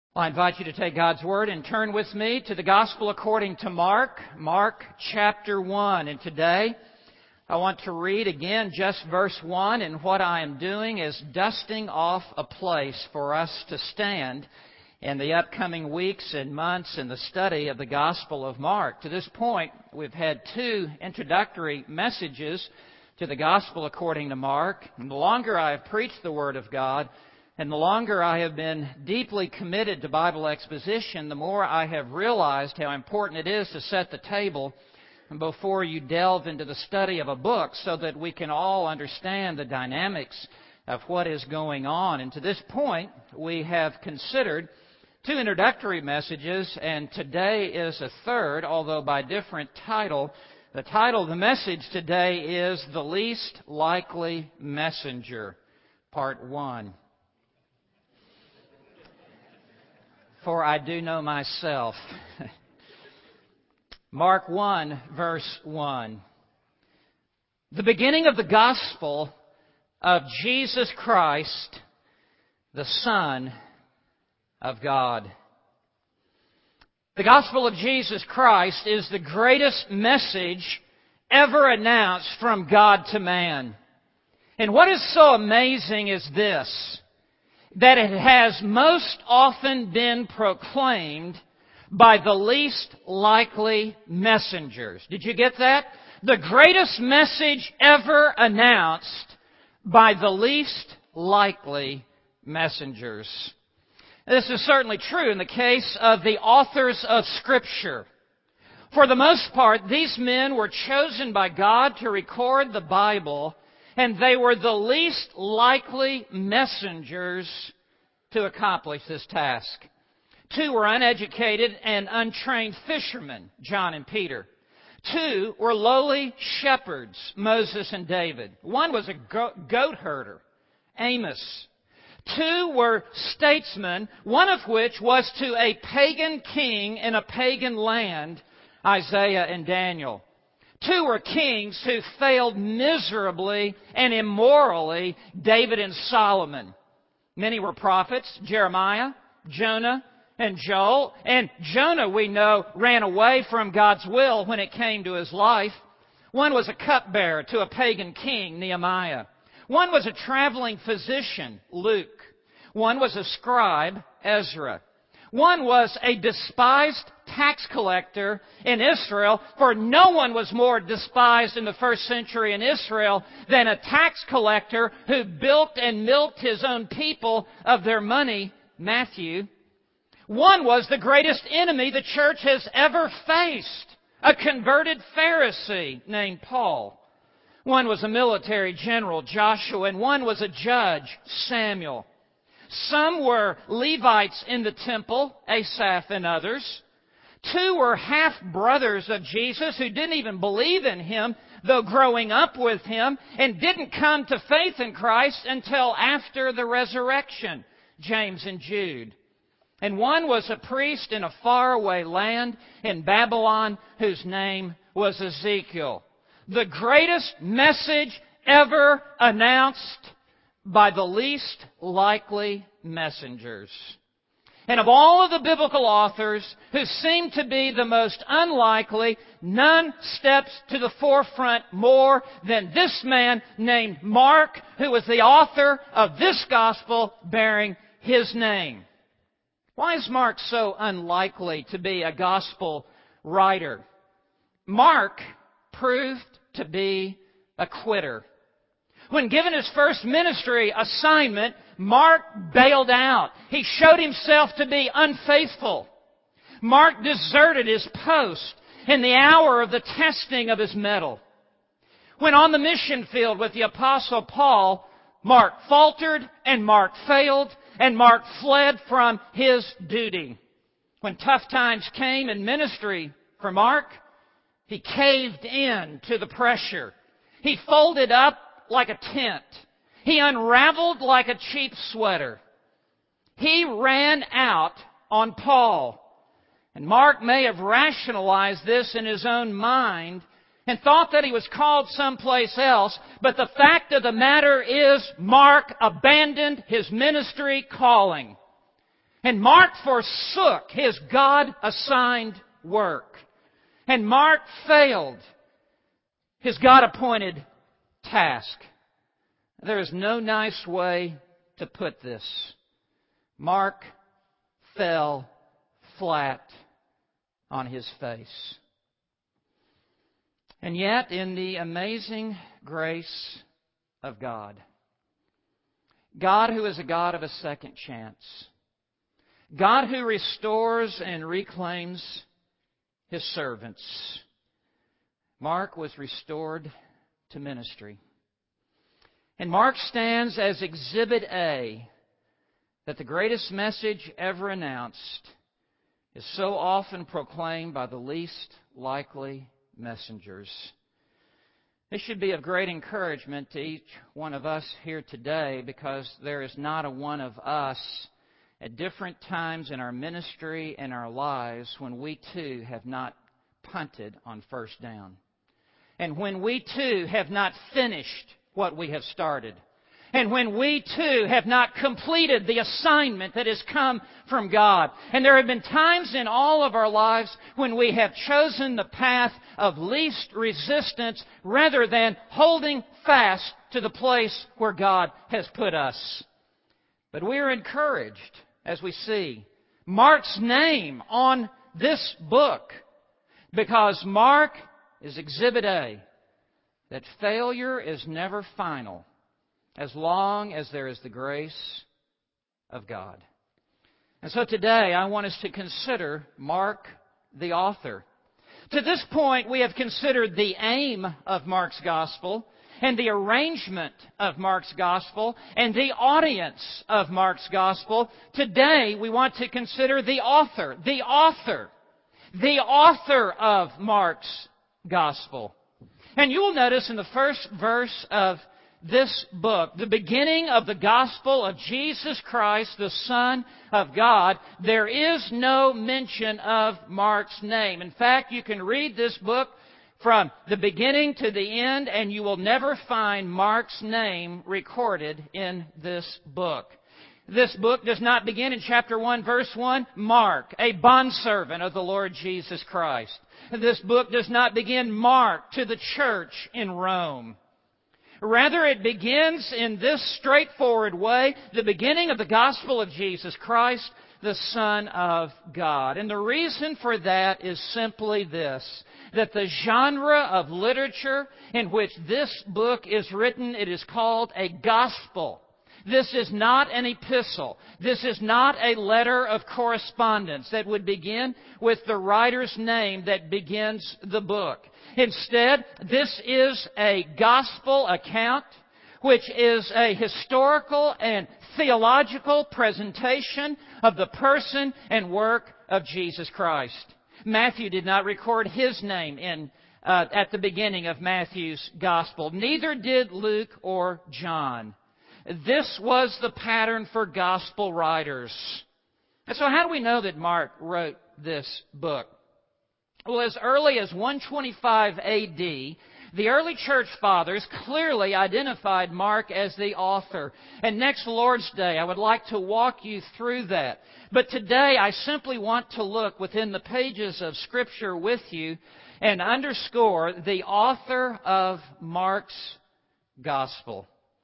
Well, I invite you to take God's Word and turn with me to the Gospel according to Mark, Mark chapter 1. And today, I want to read again just verse 1, and what I am doing is dusting off a place for us to stand in the upcoming weeks and months in the study of the Gospel of Mark. To this point, we've had two introductory messages to the Gospel according to Mark. And the longer I have preached the Word of God, and the longer I have been deeply committed to Bible exposition, the more I have realized how important it is to set the table before you delve into the study of a book so that we can all understand the dynamics of what is going on. And to this point, we have considered two introductory messages, and today is a third, although by different title. The title of the message today is The Least Likely Messenger, Part 1. For I do know myself. Mark 1, verse 1. The beginning of the gospel of Jesus Christ, the Son of God. The gospel of Jesus Christ is the greatest message ever announced from God to man. And what is so amazing is this, that it has most often been proclaimed by the least likely messengers. Did you get that? The greatest message ever announced by the least likely messengers. This is certainly true in the case of the authors of Scripture. For the most part, these men were chosen by God to record the Bible, and they were the least likely messengers to accomplish this task. Two were uneducated and untrained fishermen, John and Peter. Two were lowly shepherds, Moses and David. One was a goat herder, Amos. Two were statesmen, one of which was to a pagan king in a pagan land, Isaiah and Daniel. Two were kings who failed miserably and immorally, David and Solomon. Many were prophets, Jeremiah, Jonah, and Joel. And Jonah, we know, ran away from God's will when it came to his life. One was a cupbearer to a pagan king, Nehemiah. One was a traveling physician, Luke. One was a scribe, Ezra. One was a despised tax collector in Israel, for no one was more despised in the first century in Israel than a tax collector who bilked and milked his own people of their money, Matthew. One was the greatest enemy the church has ever faced, a converted Pharisee named Paul. One was a military general, Joshua, and one was a judge, Samuel. Some were Levites in the temple, Asaph and others. Two were half-brothers of Jesus who didn't even believe in Him, though growing up with Him, and didn't come to faith in Christ until after the resurrection, James and Jude. And one was a priest in a faraway land in Babylon whose name was Ezekiel. The greatest message ever announced by the least likely messengers. And of all of the biblical authors who seem to be the most unlikely, none steps to the forefront more than this man named Mark, who was the author of this gospel bearing his name. Why is Mark so unlikely to be a gospel writer? Mark proved to be a quitter. When given his first ministry assignment, Mark bailed out. He showed himself to be unfaithful. Mark deserted his post in the hour of the testing of his mettle. When on the mission field with the Apostle Paul, Mark faltered and Mark failed and Mark fled from his duty. When tough times came in ministry for Mark, he caved in to the pressure. He folded up like a tent. He unraveled like a cheap sweater. He ran out on Paul. And Mark may have rationalized this in his own mind and thought that he was called someplace else, but the fact of the matter is Mark abandoned his ministry calling. And Mark forsook his God-assigned work. And Mark failed his God-appointed task. There is no nice way to put this. Mark fell flat on his face. And yet, in the amazing grace of God, God who is a God of a second chance, God who restores and reclaims His servants, Mark was restored to ministry. And Mark stands as Exhibit A, that the greatest message ever announced is so often proclaimed by the least likely messengers. This should be of great encouragement to each one of us here today, because there is not a one of us at different times in our ministry and our lives when we too have not punted on first down. And when we too have not finished what we have started. And when we too have not completed the assignment that has come from God. And there have been times in all of our lives when we have chosen the path of least resistance rather than holding fast to the place where God has put us. But we are encouraged as we see Mark's name on this book, because Mark is Exhibit A, that failure is never final as long as there is the grace of God. And so today I want us to consider Mark, the author. To this point, we have considered the aim of Mark's Gospel and the arrangement of Mark's Gospel and the audience of Mark's Gospel. Today, we want to consider the author of Mark's Gospel. And you will notice in the first verse of this book, the beginning of the Gospel of Jesus Christ, the Son of God, there is no mention of Mark's name. In fact, you can read this book from the beginning to the end, and you will never find Mark's name recorded in this book. This book does not begin in chapter 1, verse 1, Mark, a bondservant of the Lord Jesus Christ. This book does not begin, Mark, to the church in Rome. Rather, it begins in this straightforward way, the beginning of the gospel of Jesus Christ, the Son of God. And the reason for that is simply this, that the genre of literature in which this book is written, it is called a gospel. This is not an epistle. This is not a letter of correspondence that would begin with the writer's name that begins the book. Instead, this is a gospel account, which is a historical and theological presentation of the person and work of Jesus Christ. Matthew did not record his name at the beginning of Matthew's gospel. Neither did Luke or John. This was the pattern for gospel writers. And so how do we know that Mark wrote this book? Well, as early as 125 A.D., the early church fathers clearly identified Mark as the author. And next Lord's Day, I would like to walk you through that. But today, I simply want to look within the pages of Scripture with you and underscore the author of Mark's Gospel.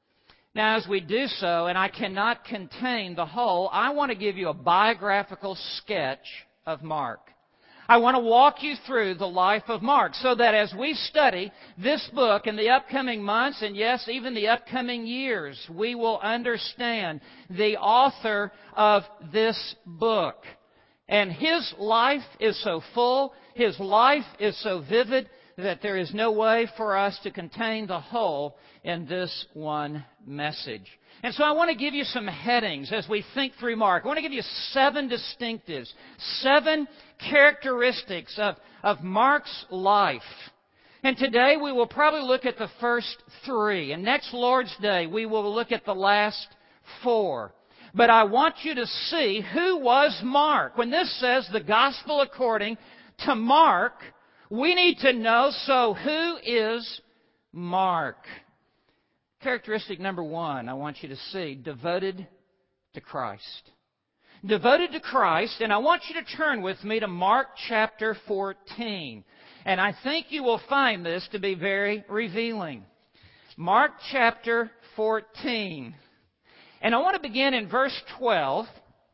Now, as we do so, and I cannot contain the whole, I want to give you a biographical sketch of Mark. I want to walk you through the life of Mark so that as we study this book in the upcoming months, and yes, even the upcoming years, we will understand the author of this book. And his life is so full, his life is so vivid, that there is no way for us to contain the whole in this one message. And so I want to give you some headings as we think through Mark. I want to give you 7 distinctives, 7 characteristics of Mark's life. And today we will probably look at the first 3. And next Lord's Day we will look at the last 4. But I want you to see who was Mark. When this says the gospel according to Mark, we need to know, so who is Mark? Characteristic number 1, I want you to see, devoted to Christ. devoted to Christ, and I want you to turn with me to Mark chapter 14. And I think you will find this to be very revealing. Mark chapter 14. And I want to begin in verse 12.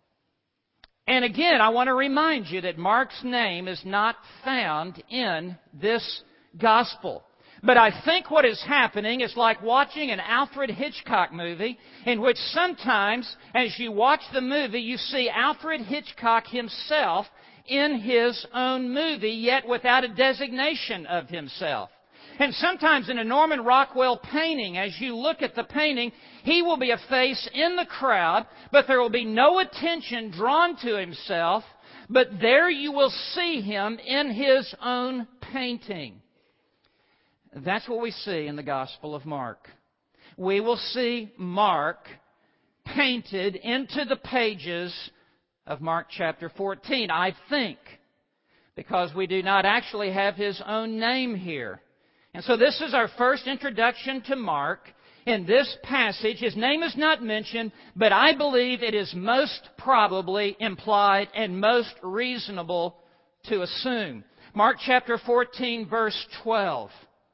And again, I want to remind you that Mark's name is not found in this gospel. But I think what is happening is like watching an Alfred Hitchcock movie in which sometimes as you watch the movie, you see Alfred Hitchcock himself in his own movie, yet without a designation of himself. And sometimes in a Norman Rockwell painting, as you look at the painting, he will be a face in the crowd, but there will be no attention drawn to himself, but there you will see him in his own painting. That's what we see in the Gospel of Mark. We will see Mark painted into the pages of Mark chapter 14, I think, because we do not actually have his own name here. And so this is our first introduction to Mark. In this passage, his name is not mentioned, but I believe it is most probably implied and most reasonable to assume. Mark chapter 14, verse 12.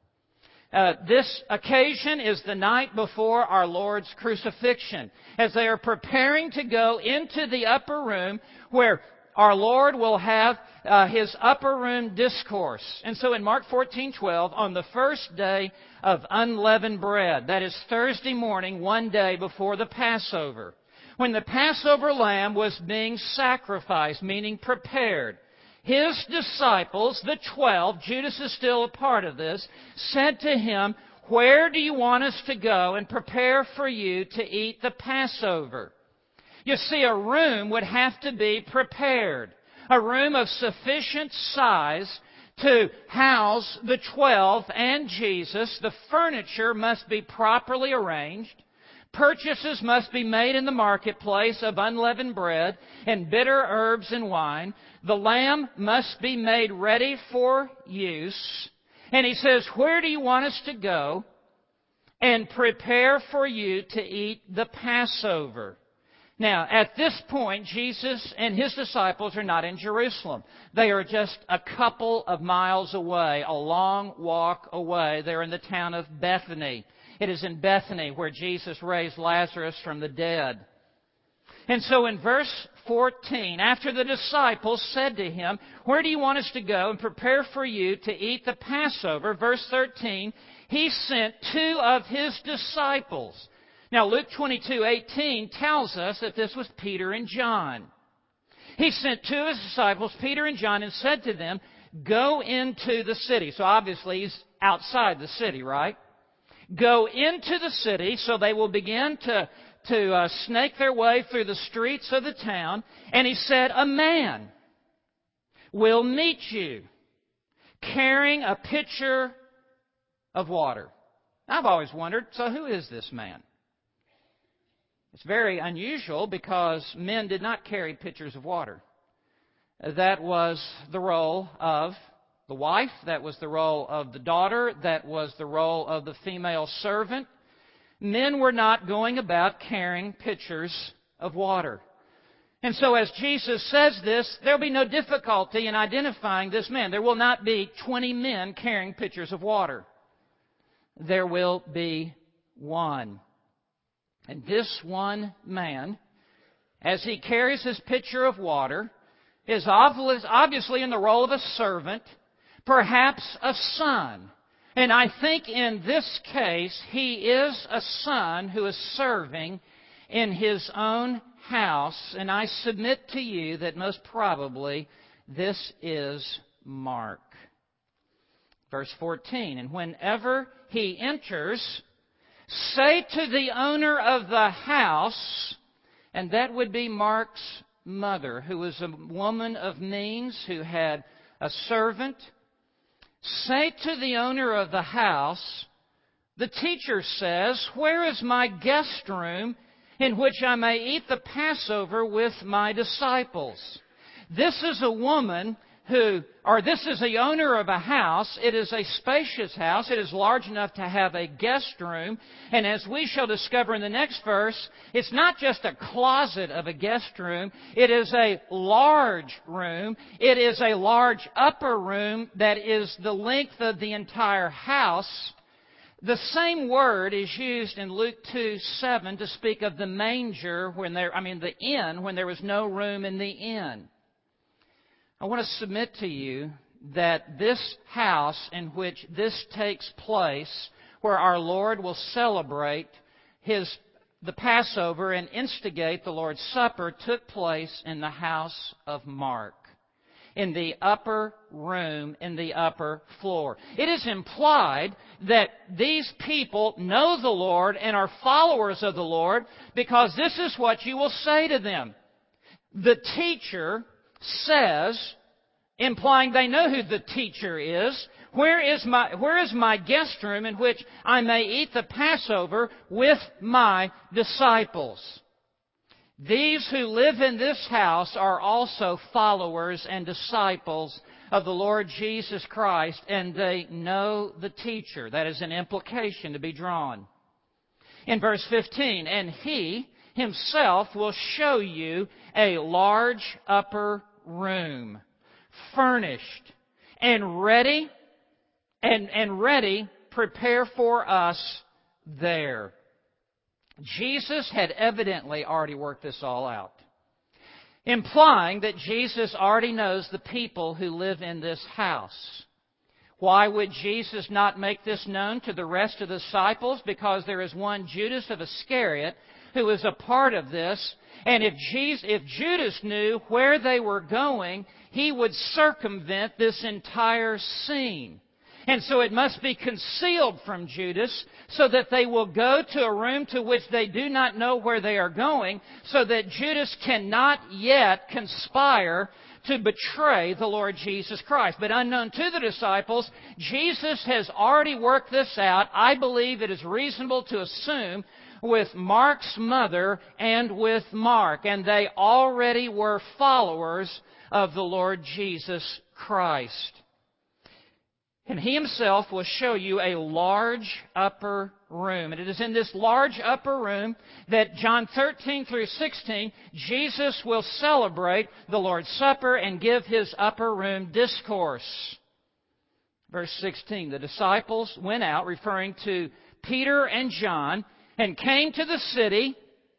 This occasion is the night before our Lord's crucifixion, as they are preparing to go into the upper room where our Lord will have His upper room discourse. And so in Mark 14:12, on the first day of unleavened bread, that is Thursday morning, one day before the Passover, when the Passover lamb was being sacrificed, meaning prepared, His disciples, the 12, Judas is still a part of this, said to Him, "Where do you want us to go and prepare for you to eat the Passover?" You see, a room would have to be prepared. A room of sufficient size to house the 12 and Jesus. The furniture must be properly arranged. Purchases must be made in the marketplace of unleavened bread and bitter herbs and wine. The lamb must be made ready for use. And He says, "Where do you want us to go and prepare for you to eat the Passover?" Now, at this point, Jesus and His disciples are not in Jerusalem. They are just a couple of miles away, a long walk away. They're in the town of Bethany. It is in Bethany where Jesus raised Lazarus from the dead. And so in verse 14, after the disciples said to Him, "Where do you want us to go and prepare for you to eat the Passover?" Verse 13, He sent two of His disciples. Now, Luke 22:18 tells us that this was Peter and John. He sent two of His disciples, Peter and John, and said to them, "Go into the city." So obviously He's outside the city, right? Go into the city, so they will begin to snake their way through the streets of the town. And He said, "A man will meet you carrying a pitcher of water." I've always wondered, so who is this man? It's very unusual because men did not carry pitchers of water. That was the role of the wife. That was the role of the daughter. That was the role of the female servant. Men were not going about carrying pitchers of water. And so as Jesus says this, there will be no difficulty in identifying this man. There will not be 20 men carrying pitchers of water. There will be one. And this one man, as he carries his pitcher of water, is obviously in the role of a servant, perhaps a son. And I think in this case, he is a son who is serving in his own house. And I submit to you that most probably this is Mark. Verse 14, "And whenever he enters, say to the owner of the house," and that would be Mark's mother, who was a woman of means, who had a servant. "Say to the owner of the house, the teacher says, 'Where is my guest room in which I may eat the Passover with my disciples?'" This is a woman this is the owner of a house. It is a spacious house. It is large enough to have a guest room. And as we shall discover in the next verse, it's not just a closet of a guest room. It is a large room. It is a large upper room that is the length of the entire house. The same word is used in Luke 2:7 to speak of the manger the inn, when there was no room in the inn. I want to submit to you that this house in which this takes place, where our Lord will celebrate the Passover and instigate the Lord's Supper, took place in the house of Mark, in the upper room, in the upper floor. It is implied that these people know the Lord and are followers of the Lord, because this is what you will say to them. The teacher says, implying they know who the teacher is, where is my guest room in which I may eat the Passover with my disciples? These who live in this house are also followers and disciples of the Lord Jesus Christ, and they know the teacher. That is an implication to be drawn. In verse 15, and He Himself will show you a large upper room, furnished and ready, prepare for us there. Jesus had evidently already worked this all out, implying that Jesus already knows the people who live in this house. Why would Jesus not make this known to the rest of the disciples? Because there is one Judas of Iscariot who is a part of this. And if Judas knew where they were going, he would circumvent this entire scene. And so it must be concealed from Judas, so that they will go to a room to which they do not know where they are going, so that Judas cannot yet conspire to betray the Lord Jesus Christ. But unknown to the disciples, Jesus has already worked this out. I believe it is reasonable to assume with Mark's mother and with Mark. And they already were followers of the Lord Jesus Christ. And He Himself will show you a large upper room. And it is in this large upper room that John 13 through 16, Jesus will celebrate the Lord's Supper and give His upper room discourse. Verse 16, the disciples went out, referring to Peter and John, and came to the city,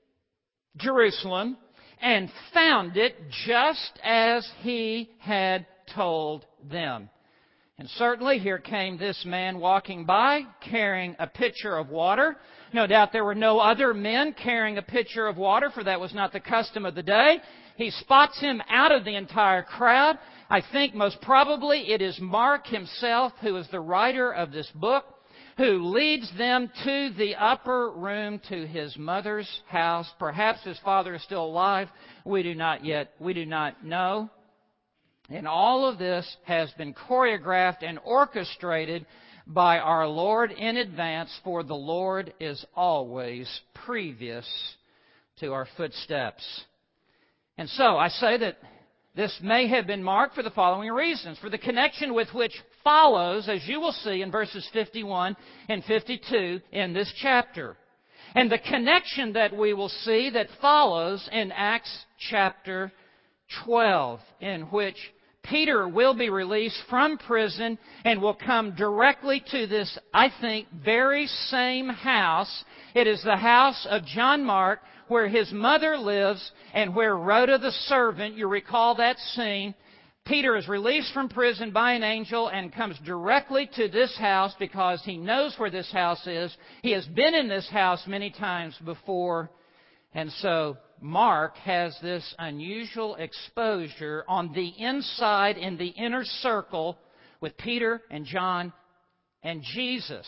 Jerusalem, and found it just as He had told them. And certainly here came this man walking by, carrying a pitcher of water. No doubt there were no other men carrying a pitcher of water, for that was not the custom of the day. He spots him out of the entire crowd. I think most probably it is Mark himself, who is the writer of this book, who leads them to the upper room, to his mother's house. Perhaps his father is still alive. We do not know. And all of this has been choreographed and orchestrated by our Lord in advance, for the Lord is always previous to our footsteps. And so I say that this may have been marked for the following reasons. For the connection with which follows, as you will see in verses 51 and 52 in this chapter. And the connection that we will see that follows in Acts chapter 12, in which Peter will be released from prison and will come directly to this, I think, very same house. It is the house of John Mark, where his mother lives and where Rhoda the servant, you recall that scene. Peter is released from prison by an angel and comes directly to this house because he knows where this house is. He has been in this house many times before. And so Mark has this unusual exposure on the inside, in the inner circle, with Peter and John and Jesus.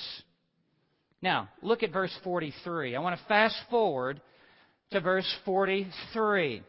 Now, look at verse 43. I want to fast forward to verse 43.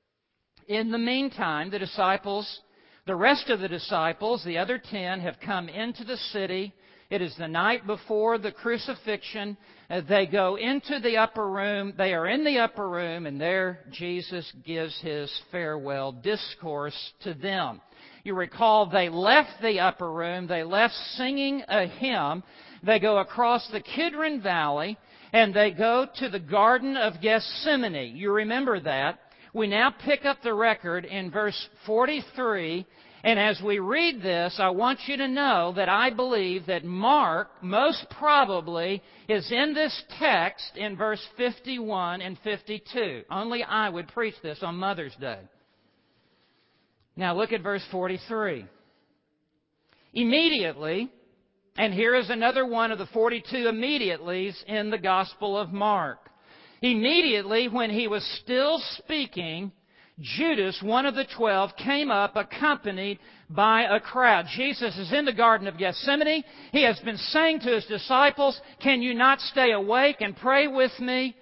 In the meantime, the rest of the disciples, the other 10, have come into the city It is the night before the crucifixion. They go into the upper room. They are in the upper room, and there Jesus gives His farewell discourse to them. You recall they left the upper room. They left singing a hymn. They go across the Kidron Valley, and they go to the Garden of Gethsemane. You remember that. We now pick up the record in verse 43. And as we read this, I want you to know that I believe that Mark most probably is in this text in verse 51 and 52. Only I would preach this on Mother's Day. Now look at verse 43. Immediately, and here is another one of the 42 immediatelys in the Gospel of Mark. Immediately, when he was still speaking, Judas, one of the 12, came up accompanied by a crowd. Jesus is in the Garden of Gethsemane. He has been saying to His disciples, "Can you not stay awake and pray with me?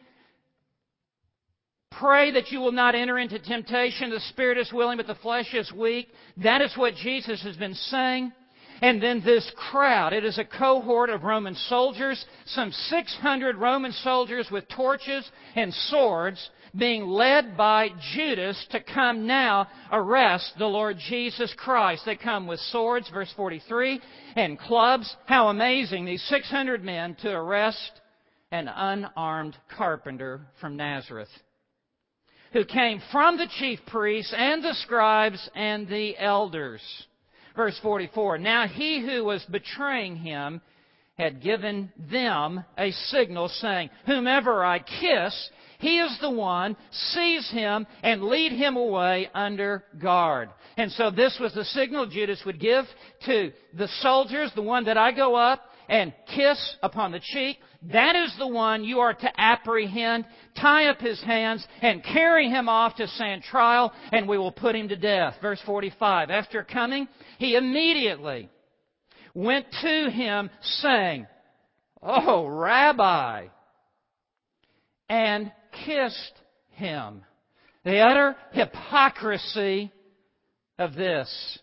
Pray that you will not enter into temptation. The spirit is willing, but the flesh is weak." That is what Jesus has been saying. And then this crowd, it is a cohort of Roman soldiers, some 600 Roman soldiers with torches and swords, being led by Judas to come now arrest the Lord Jesus Christ. They come with swords, verse 43, and clubs. How amazing, these 600 men to arrest an unarmed carpenter from Nazareth, who came from the chief priests and the scribes and the elders. Verse 44, now he who was betraying Him had given them a signal, saying, "Whomever I kiss, he is the one. Seize him and lead him away under guard." And so this was the signal Judas would give to the soldiers, the one that I go up and kiss upon the cheek. That is the one you are to apprehend, tie up his hands, and carry him off to stand trial, and we will put him to death. Verse 45, after coming, he immediately went to him, saying, "Oh, Rabbi," and kissed him. The utter hypocrisy of this.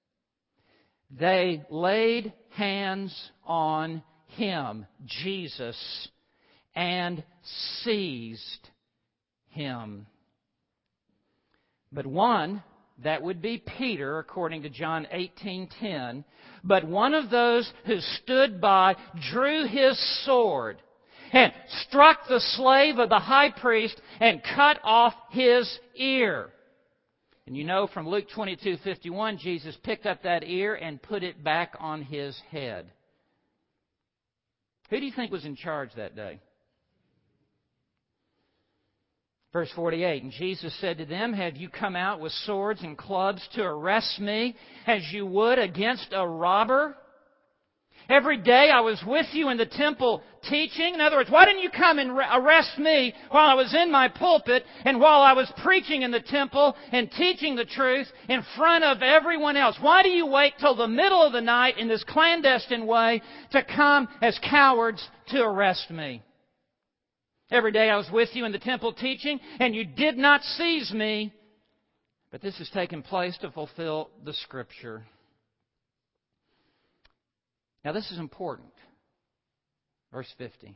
They laid hands on Him, Jesus, and seized Him. But one, that would be Peter, according to John 18:10, but one of those who stood by drew his sword and struck the slave of the high priest and cut off his ear. And you know from Luke 22:51, Jesus picked up that ear and put it back on his head. Who do you think was in charge that day? Verse 48, and Jesus said to them, "Have you come out with swords and clubs to arrest me as you would against a robber? Every day I was with you in the temple teaching." In other words, why didn't you come and arrest me while I was in my pulpit and while I was preaching in the temple and teaching the truth in front of everyone else? Why do you wait till the middle of the night in this clandestine way to come as cowards to arrest me? Every day I was with you in the temple teaching, and you did not seize me. But this has taken place to fulfill the Scripture. Now this is important. Verse 50.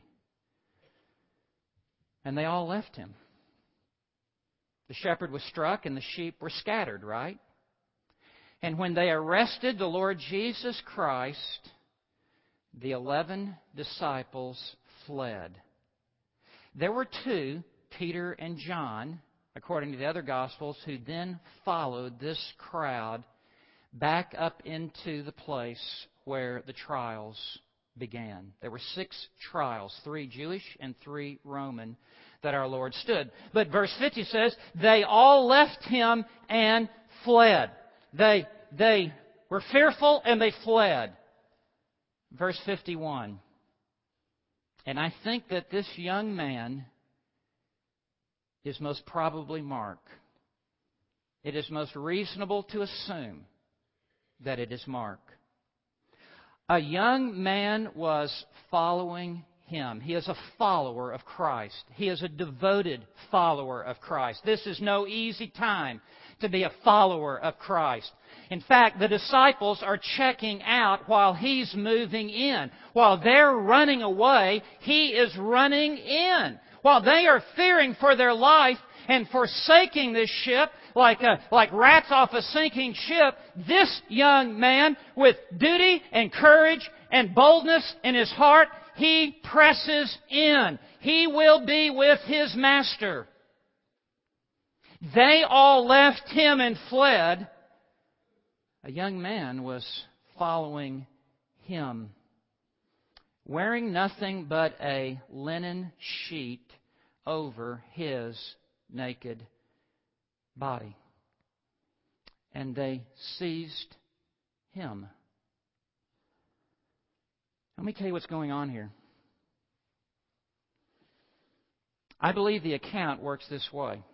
And they all left him. The shepherd was struck and the sheep were scattered, right? And when they arrested the Lord Jesus Christ, the 11 disciples fled. There were two, Peter and John, according to the other Gospels, who then followed this crowd back up into the place where the trials began. There were 6 trials, 3 Jewish and 3 Roman, that our Lord stood. But verse 50 says, they all left him and fled. They were fearful and they fled. Verse 51. And I think that this young man is most probably Mark. It is most reasonable to assume that it is Mark. A young man was following him. He is a follower of Christ. He is a devoted follower of Christ. This is no easy time to be a follower of Christ. In fact, the disciples are checking out while He's moving in. While they're running away, He is running in. While they are fearing for their life and forsaking this ship like rats off a sinking ship, this young man with duty and courage and boldness in his heart, he presses in. He will be with his Master. They all left Him and fled. A young man was following Him, wearing nothing but a linen sheet over his naked body. And they seized Him. Let me tell you what's going on here. I believe the account works this way.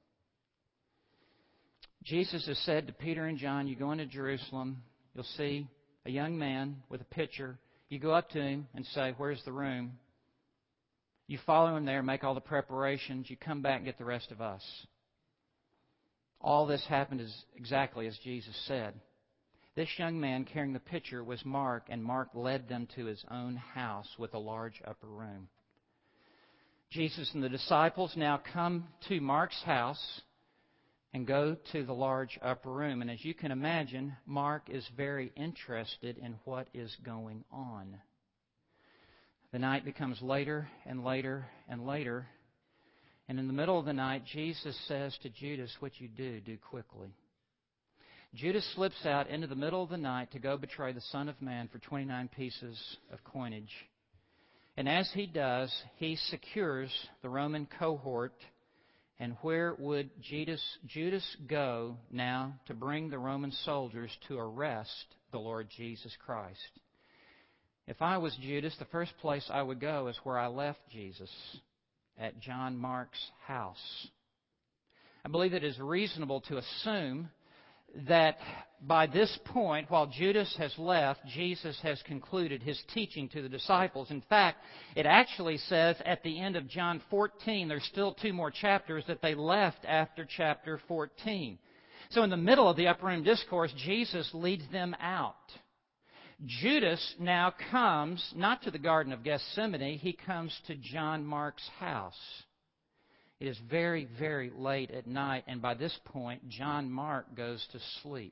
Jesus has said to Peter and John, you go into Jerusalem, you'll see a young man with a pitcher. You go up to him and say, where's the room? You follow him there, make all the preparations. You come back and get the rest of us. All this happened exactly as Jesus said. This young man carrying the pitcher was Mark, and Mark led them to his own house with a large upper room. Jesus and the disciples now come to Mark's house and go to the large upper room. And as you can imagine, Mark is very interested in what is going on. The night becomes later and later and later. And in the middle of the night, Jesus says to Judas, what you do quickly. Judas slips out into the middle of the night to go betray the Son of Man for 29 pieces of coinage. And as he does, he secures the Roman cohort. And where would Judas go now to bring the Roman soldiers to arrest the Lord Jesus Christ? If I was Judas, the first place I would go is where I left Jesus, at John Mark's house. I believe it is reasonable to assume that by this point, while Judas has left, Jesus has concluded His teaching to the disciples. In fact, it actually says at the end of John 14, there's still 2 more chapters, that they left after chapter 14. So in the middle of the upper room discourse, Jesus leads them out. Judas now comes, not to the Garden of Gethsemane, he comes to John Mark's house. It is very, very late at night, and by this point, John Mark goes to sleep.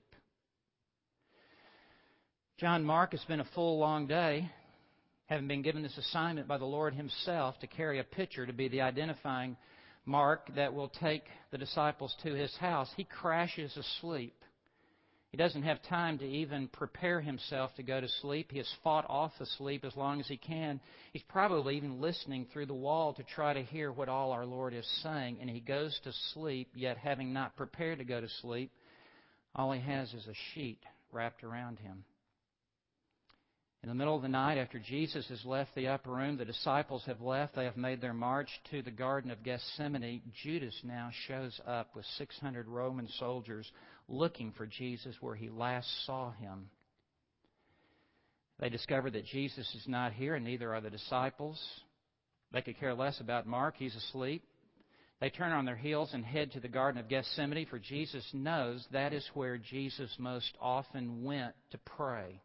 John Mark has been a full, long day, having been given this assignment by the Lord Himself to carry a pitcher to be the identifying mark that will take the disciples to His house. He crashes asleep. He doesn't have time to even prepare himself to go to sleep. He has fought off the sleep as long as he can. He's probably even listening through the wall to try to hear what all our Lord is saying. And he goes to sleep, yet having not prepared to go to sleep, all he has is a sheet wrapped around him. In the middle of the night, after Jesus has left the upper room, the disciples have left. They have made their march to the Garden of Gethsemane. Judas now shows up with 600 Roman soldiers looking for Jesus where he last saw Him. They discover that Jesus is not here, and neither are the disciples. They could care less about Mark. He's asleep. They turn on their heels and head to the Garden of Gethsemane, for Jesus knows that is where Jesus most often went to pray.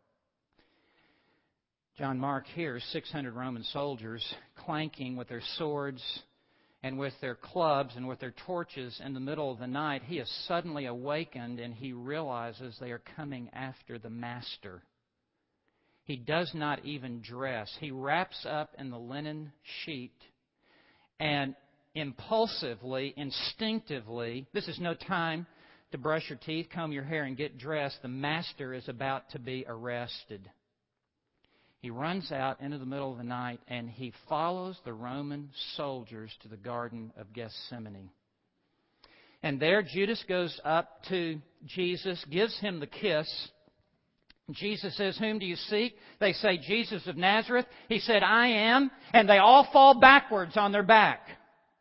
John Mark hears 600 Roman soldiers clanking with their swords and with their clubs and with their torches in the middle of the night. He is suddenly awakened, and he realizes they are coming after the Master. He does not even dress. He wraps up in the linen sheet and impulsively, instinctively, this is no time to brush your teeth, comb your hair, and get dressed. The Master is about to be arrested. He runs out into the middle of the night, and he follows the Roman soldiers to the Garden of Gethsemane. And there Judas goes up to Jesus, gives him the kiss. Jesus says, "Whom do you seek?" They say, "Jesus of Nazareth." He said, "I am." And they all fall backwards on their back.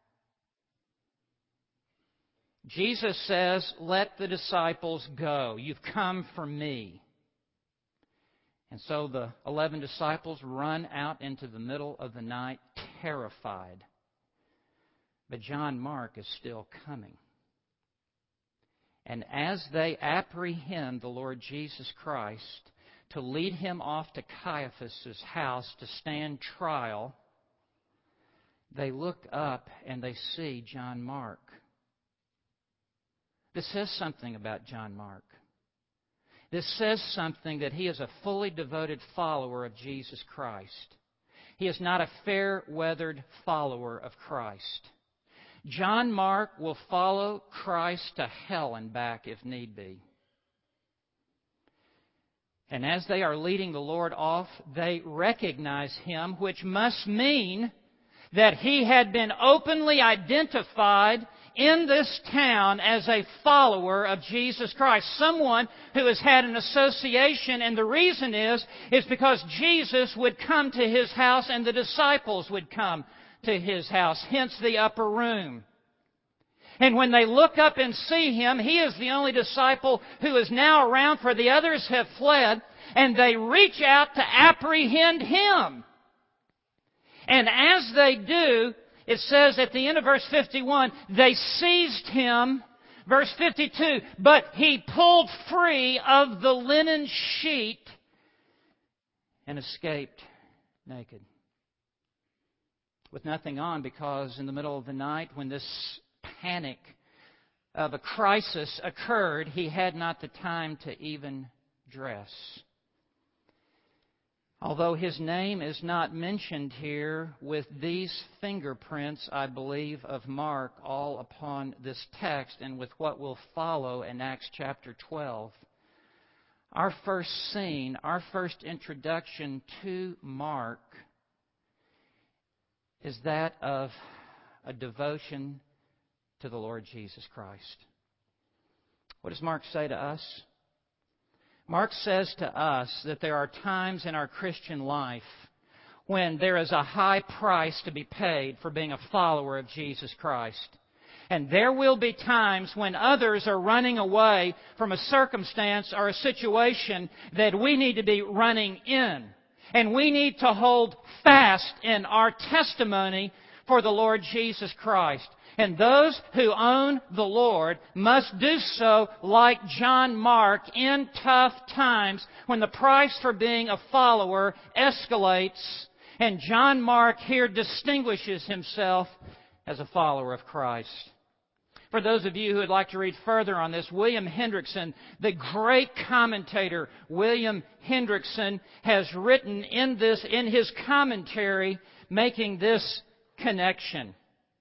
Jesus says, "Let the disciples go. You've come for me." And so the 11 disciples run out into the middle of the night, terrified. But John Mark is still coming. And as they apprehend the Lord Jesus Christ to lead him off to Caiaphas' house to stand trial, they look up and they see John Mark. This says something about John Mark. This says something that he is a fully devoted follower of Jesus Christ. He is not a fair-weathered follower of Christ. John Mark will follow Christ to hell and back if need be. And as they are leading the Lord off, they recognize him, which must mean that he had been openly identified in this town as a follower of Jesus Christ. Someone who has had an association, and the reason is because Jesus would come to his house and the disciples would come to his house, hence the upper room. And when they look up and see him, he is the only disciple who is now around, for the others have fled, and they reach out to apprehend him. And as they do, it says at the end of verse 51, they seized him. Verse 52, but he pulled free of the linen sheet and escaped naked, with nothing on, because in the middle of the night, when this panic of a crisis occurred, he had not the time to even dress. Although his name is not mentioned here, with these fingerprints, I believe, of Mark all upon this text and with what will follow in Acts chapter 12, our first scene, our first introduction to Mark is that of a devotion to the Lord Jesus Christ. What does Mark say to us? Mark says to us that there are times in our Christian life when there is a high price to be paid for being a follower of Jesus Christ. And there will be times when others are running away from a circumstance or a situation that we need to be running in. And we need to hold fast in our testimony for the Lord Jesus Christ. And those who own the Lord must do so like John Mark in tough times when the price for being a follower escalates. And John Mark here distinguishes himself as a follower of Christ. For those of you who would like to read further on this, William Hendrickson, the great commentator William Hendrickson, has written in his commentary, making this connection.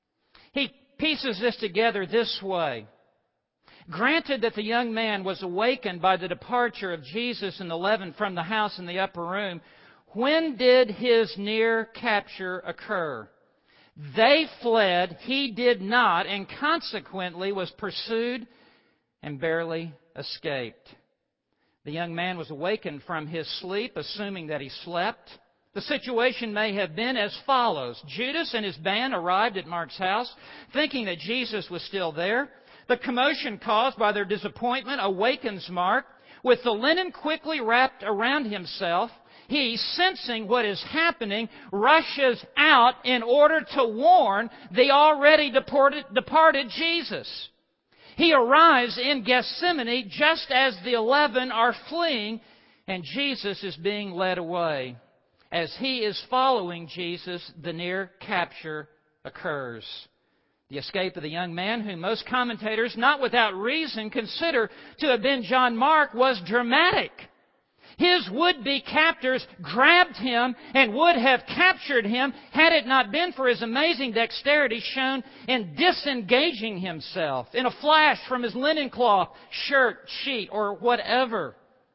He pieces this together this way. Granted that the young man was awakened by the departure of Jesus and the leaven from the house in the upper room, when did his near capture occur? They fled, he did not, and consequently was pursued and barely escaped. The young man was awakened from his sleep, assuming that he slept. The situation may have been as follows. Judas and his band arrived at Mark's house, thinking that Jesus was still there. The commotion caused by their disappointment awakens Mark. With the linen quickly wrapped around himself, he, sensing what is happening, rushes out in order to warn the already departed Jesus. He arrives in Gethsemane just as the 11 are fleeing, and Jesus is being led away. As he is following Jesus, the near capture occurs. The escape of the young man, whom most commentators, not without reason, consider to have been John Mark, was dramatic. His would-be captors grabbed him and would have captured him had it not been for his amazing dexterity shown in disengaging himself in a flash from his linen cloth, shirt, sheet, or whatever.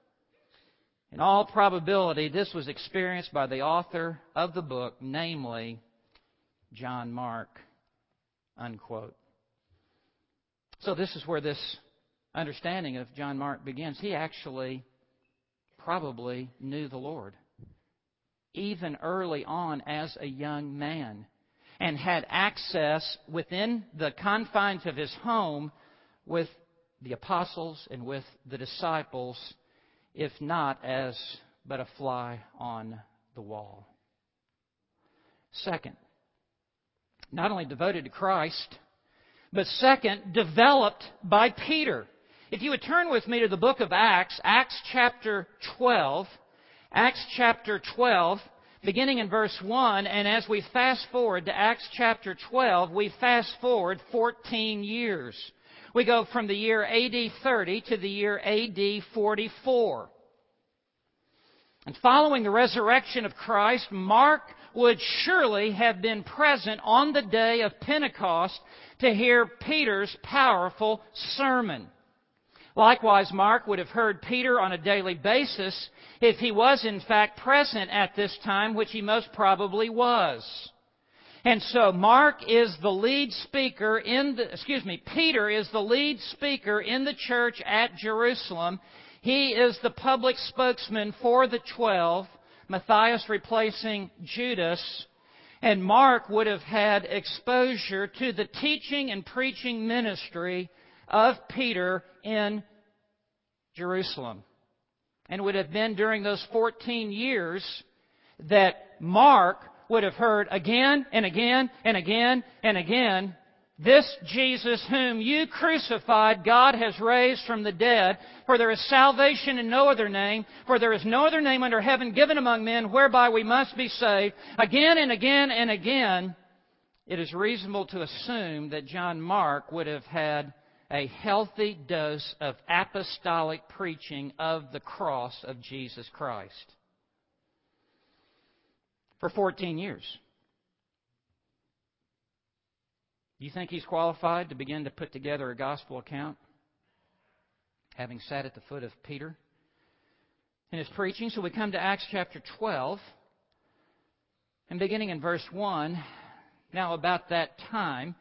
In all probability, this was experienced by the author of the book, namely John Mark, unquote. So this is where this understanding of John Mark begins. He actually probably knew the Lord, even early on as a young man, and had access within the confines of his home with the apostles and with the disciples, if not as but a fly on the wall. Second, not only devoted to Christ, but second, developed by Peter. If you would turn with me to the book of Acts, Acts chapter 12, beginning in verse 1, and as we fast forward to Acts chapter 12, we fast forward 14 years. We go from the year AD 30 to the year AD 44. And following the resurrection of Christ, Mark would surely have been present on the day of Pentecost to hear Peter's powerful sermon. Likewise, Mark would have heard Peter on a daily basis if he was in fact present at this time, which he most probably was. And so Peter is the lead speaker in the church at Jerusalem. He is the public spokesman for the 12, Matthias replacing Judas. And Mark would have had exposure to the teaching and preaching ministry of Peter in Jerusalem. And would have been during those 14 years that Mark would have heard again and again and again and again, "This Jesus whom you crucified, God has raised from the dead. For there is salvation in no other name. For there is no other name under heaven given among men whereby we must be saved." Again and again and again, it is reasonable to assume that John Mark would have had a healthy dose of apostolic preaching of the cross of Jesus Christ. For 14 years. Do you think he's qualified to begin to put together a gospel account, having sat at the foot of Peter in his preaching? So we come to Acts chapter 12, and beginning in verse 1, now about that time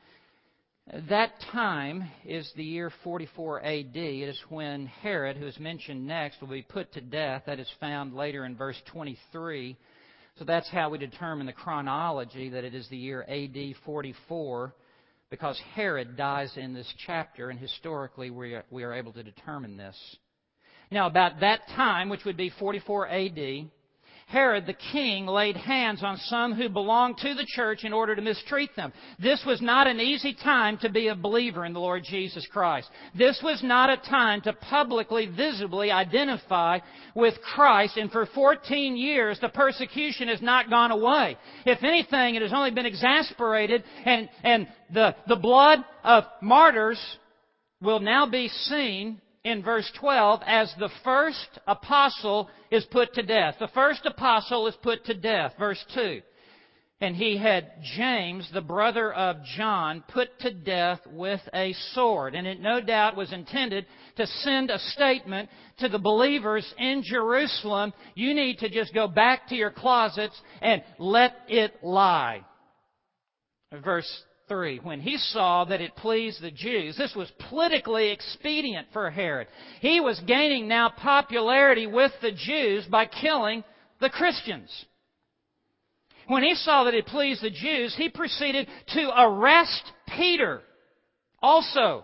is the year 44 AD. It is when Herod, who is mentioned next, will be put to death. That is found later in verse 23. So that's how we determine the chronology, that it is the year AD 44, because Herod dies in this chapter, and historically we are able to determine this. Now, about that time, which would be 44 AD, Herod the king laid hands on some who belonged to the church in order to mistreat them. This was not an easy time to be a believer in the Lord Jesus Christ. This was not a time to publicly, visibly identify with Christ. And for 14 years, the persecution has not gone away. If anything, it has only been exacerbated, and the blood of martyrs will now be seen in verse 12 as the first apostle is put to death. The first apostle is put to death. Verse 2. And he had James, the brother of John, put to death with a sword. And it no doubt was intended to send a statement to the believers in Jerusalem: you need to just go back to your closets and let it lie. Verse 3, when he saw that it pleased the Jews. This was politically expedient for Herod. He was gaining now popularity with the Jews by killing the Christians. When he saw that it pleased the Jews, he proceeded to arrest Peter also.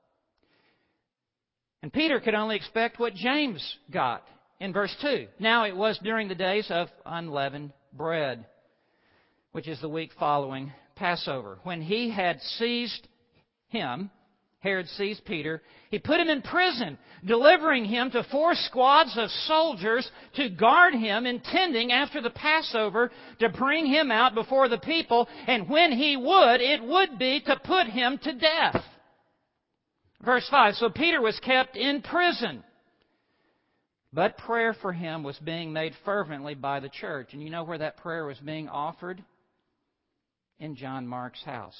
And Peter could only expect what James got in verse 2. Now it was during the days of unleavened bread, which is the week following Passover. When he had seized him, Herod seized Peter, he put him in prison, delivering him to 4 squads of soldiers to guard him, intending after the Passover to bring him out before the people, and when he would, it would be to put him to death. Verse 5, so Peter was kept in prison, but prayer for him was being made fervently by the church. And you know where that prayer was being offered? In John Mark's house.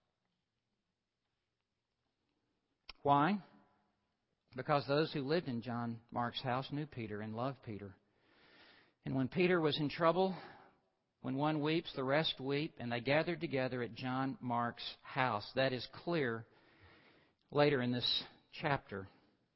Why? Because those who lived in John Mark's house knew Peter and loved Peter. And when Peter was in trouble, when one weeps, the rest weep, and they gathered together at John Mark's house. That is clear later in this chapter.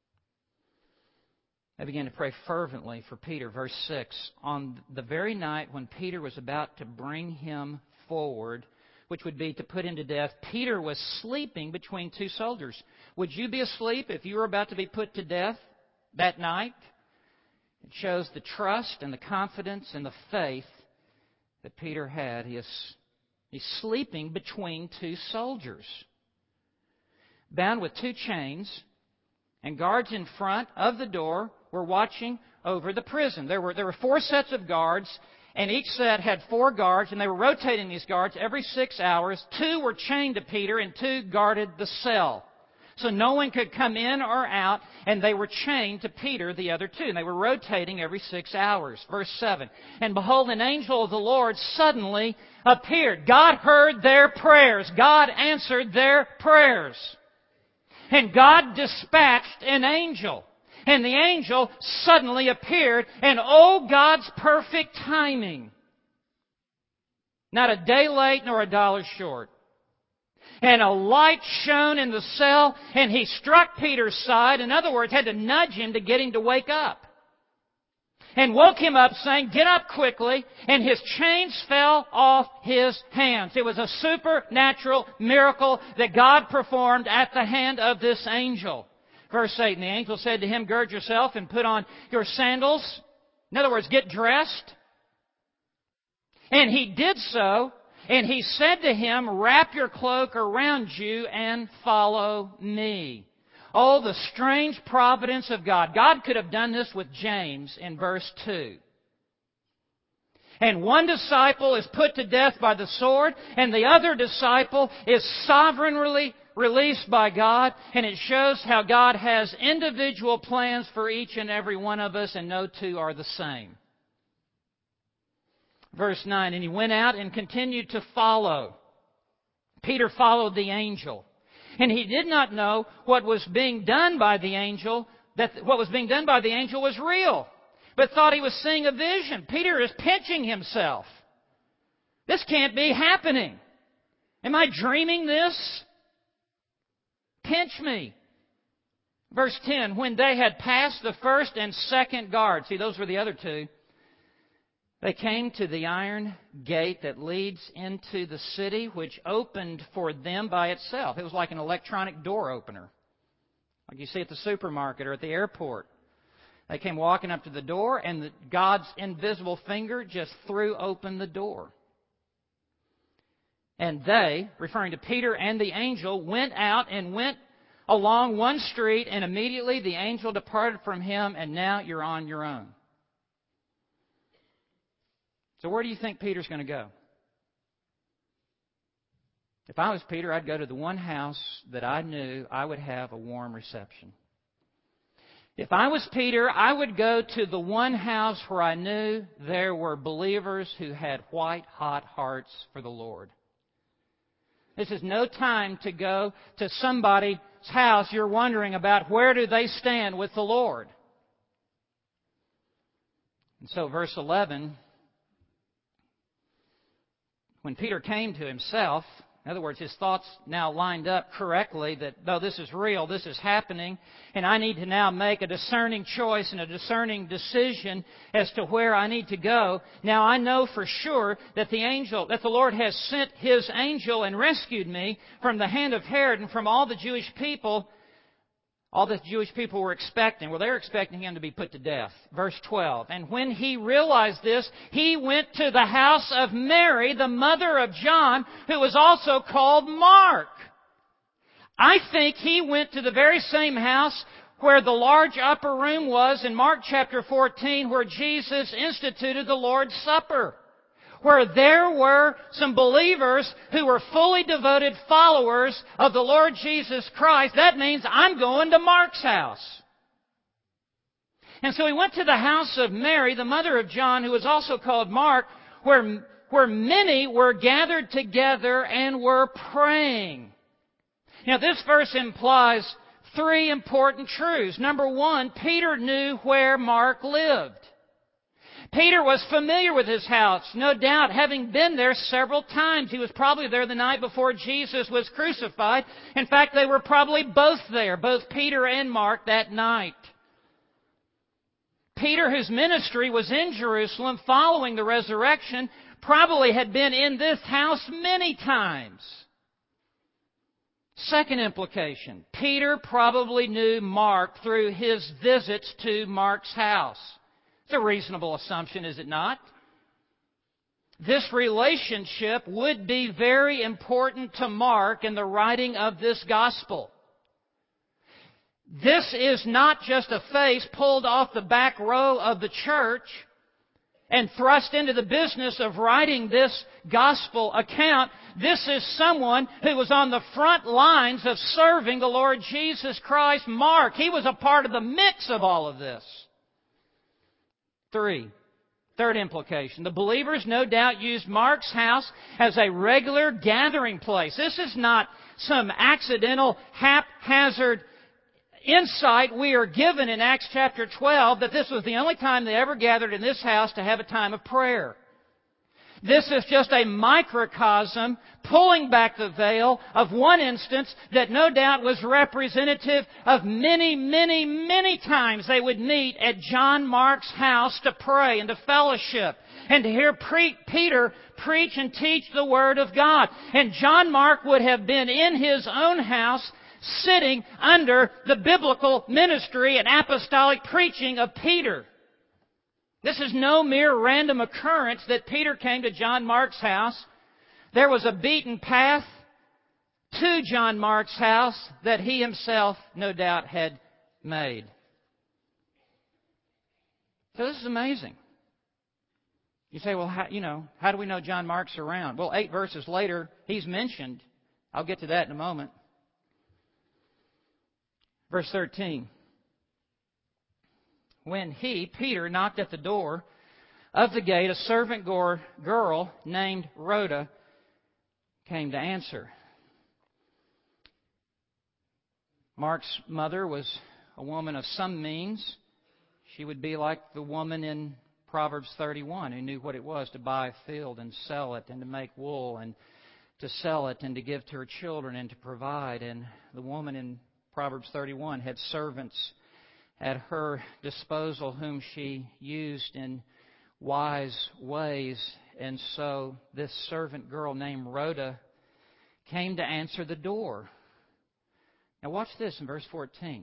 They began to pray fervently for Peter. Verse 6, on the very night when Peter was about to bring him forward, which would be to put him to death, Peter was sleeping between 2 soldiers. Would you be asleep if you were about to be put to death that night? It shows the trust and the confidence and the faith that Peter had. He's sleeping between 2 soldiers, bound with 2 chains, And guards in front of the door were watching over the prison. There were 4 sets of guards, and each set had 4 guards, and they were rotating these guards every 6 hours. 2 were chained to Peter, and 2 guarded the cell. So no one could come in or out, and they were chained to Peter, the other 2. And they were rotating every 6 hours. Verse 7. And behold, an angel of the Lord suddenly appeared. God heard their prayers. God answered their prayers. And God dispatched an angel. And the angel suddenly appeared. And oh, God's perfect timing. Not a day late nor a dollar short. And a light shone in the cell, and he struck Peter's side. In other words, had to nudge him to get him to wake up. And woke him up, saying, "Get up quickly." And his chains fell off his hands. It was a supernatural miracle that God performed at the hand of this angel. Verse 8, and the angel said to him, "Gird yourself and put on your sandals." In other words, get dressed. And he did so. And he said to him, "Wrap your cloak around you and follow me." Oh, the strange providence of God. God could have done this with James in verse 2. And one disciple is put to death by the sword, and the other disciple is sovereignly released by God. And it shows how God has individual plans for each and every one of us, and no 2 are the same. Verse 9, and he went out and continued to follow. Peter followed the angel. And he did not know what was being done by the angel, that what was being done by the angel was real, but thought he was seeing a vision. Peter is pinching himself. This can't be happening. Am I dreaming this? Pinch me. Verse 10, when they had passed the first and second guard, see, those were the other 2, they came to the iron gate that leads into the city, which opened for them by itself. It was like an electronic door opener, like you see at the supermarket or at the airport. They came walking up to the door, and God's invisible finger just threw open the door. And they, referring to Peter and the angel, went out and went along one street, and immediately the angel departed from him, and now you're on your own. So where do you think Peter's going to go? If I was Peter, I'd go to the one house that I knew I would have a warm reception. If I was Peter, I would go to the one house where I knew there were believers who had white-hot hearts for the Lord. This is no time to go to somebody's house you're wondering about where do they stand with the Lord. And so verse 11, when Peter came to himself, in other words, his thoughts now lined up correctly that, no, this is real, this is happening, and I need to now make a discerning choice and a discerning decision as to where I need to go. Now I know for sure that the Lord has sent His angel and rescued me from the hand of Herod and from all the Jewish people. All the Jewish people were expecting. Well, they were expecting him to be put to death. Verse 12. And when he realized this, he went to the house of Mary, the mother of John, who was also called Mark. I think he went to the very same house where the large upper room was in Mark chapter 14, where Jesus instituted the Lord's Supper, where there were some believers who were fully devoted followers of the Lord Jesus Christ. That means I'm going to Mark's house. And so he went to the house of Mary, the mother of John, who was also called Mark, where many were gathered together and were praying. Now, this verse implies 3 important truths. Number 1, Peter knew where Mark lived. Peter was familiar with his house, no doubt, having been there several times. He was probably there the night before Jesus was crucified. In fact, they were probably both there, both Peter and Mark, that night. Peter, whose ministry was in Jerusalem following the resurrection, probably had been in this house many times. Second implication, Peter probably knew Mark through his visits to Mark's house. It's a reasonable assumption, is it not? This relationship would be very important to Mark in the writing of this gospel. This is not just a face pulled off the back row of the church and thrust into the business of writing this gospel account. This is someone who was on the front lines of serving the Lord Jesus Christ. Mark, he was a part of the mix of all of this. Third implication. The believers no doubt used Mark's house as a regular gathering place. This is not some accidental, haphazard insight we are given in Acts chapter 12 that this was the only time they ever gathered in this house to have a time of prayer. This is just a microcosm pulling back the veil of one instance that no doubt was representative of many, many, many times they would meet at John Mark's house to pray and to fellowship and to hear Peter preach and teach the Word of God. And John Mark would have been in his own house sitting under the biblical ministry and apostolic preaching of Peter. This is no mere random occurrence that Peter came to John Mark's house. There was a beaten path to John Mark's house that he himself, no doubt, had made. So this is amazing. You say, well, how do we know John Mark's around? Well, 8 verses later, he's mentioned. I'll get to that in a moment. Verse 13. When he, Peter, knocked at the door of the gate, a servant girl named Rhoda came to answer. Mark's mother was a woman of some means. She would be like the woman in Proverbs 31 who knew what it was to buy a field and sell it and to make wool and to sell it and to give to her children and to provide. And the woman in Proverbs 31 had servants at her disposal whom she used in wise ways. And so this servant girl named Rhoda came to answer the door. Now watch this in verse 14.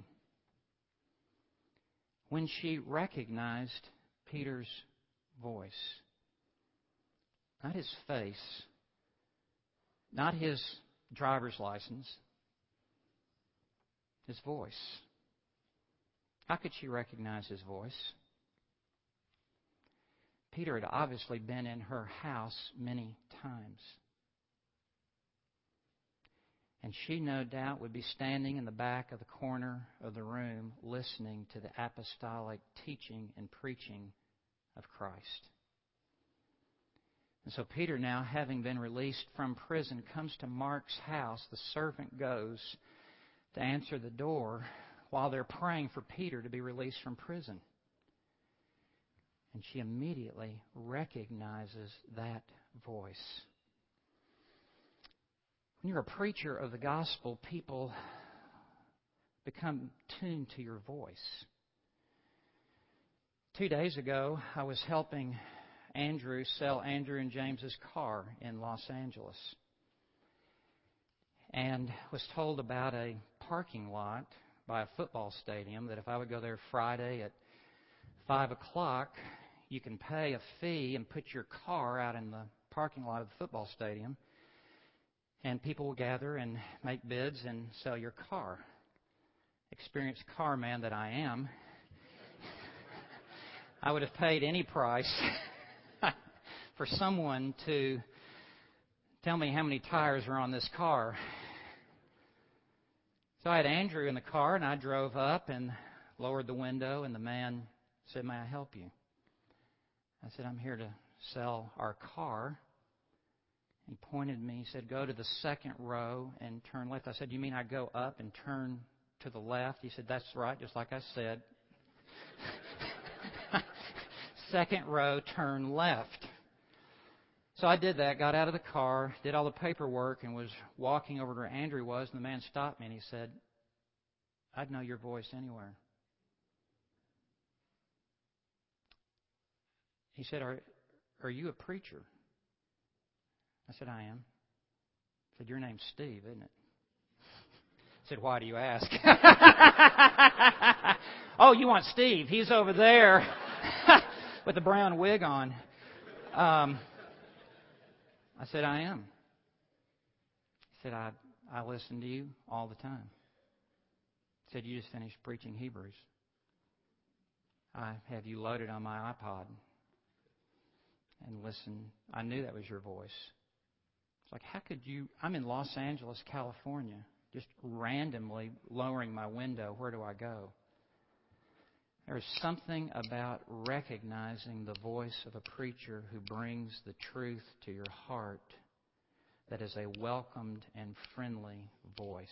When she recognized Peter's voice, not his face, not his driver's license, his voice. How could she recognize his voice? Peter had obviously been in her house many times. And she, no doubt, would be standing in the back of the corner of the room listening to the apostolic teaching and preaching of Christ. And so Peter, now having been released from prison, comes to Mark's house. The servant goes to answer the door while they're praying for Peter to be released from prison. And she immediately recognizes that voice. When you're a preacher of the gospel, people become tuned to your voice. 2 days ago, I was helping Andrew sell Andrew and James's car in Los Angeles. And was told about a parking lot by a football stadium that if I would go there Friday at 5 o'clock, you can pay a fee and put your car out in the parking lot of the football stadium, and people will gather and make bids and sell your car. Experienced car man that I am, I would have paid any price for someone to tell me how many tires are on this car. So I had Andrew in the car, and I drove up and lowered the window, and the man said, "May I help you?" I said, "I'm here to sell our car." He pointed me, he said, "Go to the second row and turn left." I said, "You mean I go up and turn to the left?" He said, "That's right, just like I said." Second row, turn left. So I did that, got out of the car, did all the paperwork, and was walking over to where Andrew was, and the man stopped me and he said, "I'd know your voice anywhere." He said, Are you a preacher?" I said, "I am." He said, "Your name's Steve, isn't it?" I said, "Why do you ask?" "Oh, you want Steve. He's over there with the brown wig on." I said, "I am." He said, I listen to you all the time." He said, "You just finished preaching Hebrews. I have you loaded on my iPod. And listen, I knew that was your voice." It's like, how could you... I'm in Los Angeles, California, just randomly lowering my window. Where do I go? There's something about recognizing the voice of a preacher who brings the truth to your heart that is a welcomed and friendly voice.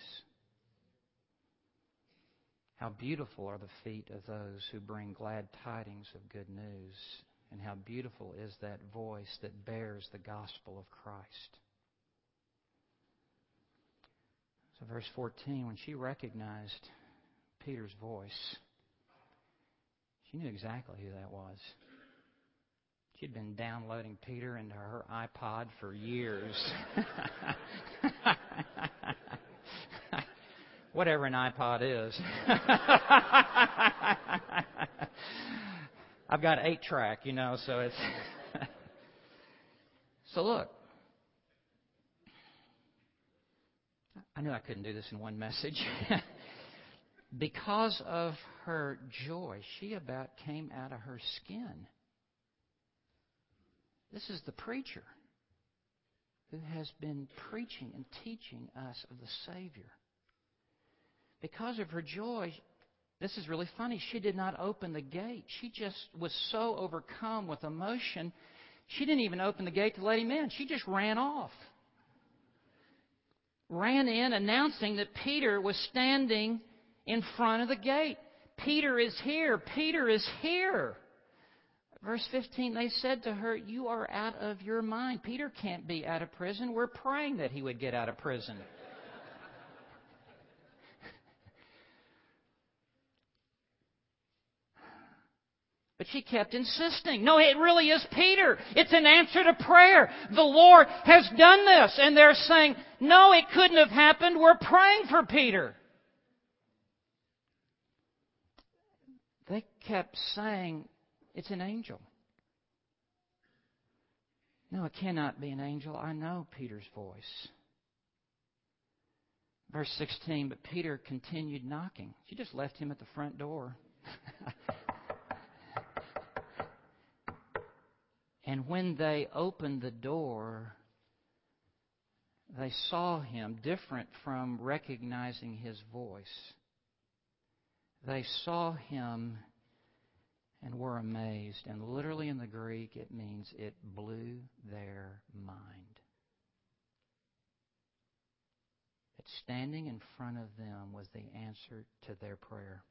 How beautiful are the feet of those who bring glad tidings of good news, and how beautiful is that voice that bears the gospel of Christ. So verse 14, when she recognized Peter's voice, she knew exactly who that was. She'd been downloading Peter into her iPod for years. Whatever an iPod is. I've got 8-track, so it's... So look. I knew I couldn't do this in one message. Because of her joy, she about came out of her skin. This is the preacher who has been preaching and teaching us of the Savior. Because of her joy, this is really funny, she did not open the gate. She just was so overcome with emotion, she didn't even open the gate to let him in. She just ran off. Ran in announcing that Peter was standing in front of the gate. Peter is here. Peter is here. Verse 15, they said to her, "You are out of your mind. Peter can't be out of prison. We're praying that he would get out of prison." But she kept insisting, "No, it really is Peter. It's an answer to prayer. The Lord has done this." And they're saying, "No, it couldn't have happened. We're praying for Peter." They kept saying, "It's an angel." "No, it cannot be an angel. I know Peter's voice." Verse 16, but Peter continued knocking. She just left him at the front door. And when they opened the door, they saw him, different from recognizing his voice. They saw him and were amazed. And literally in the Greek, it means it blew their mind. That standing in front of them was the answer to their prayer.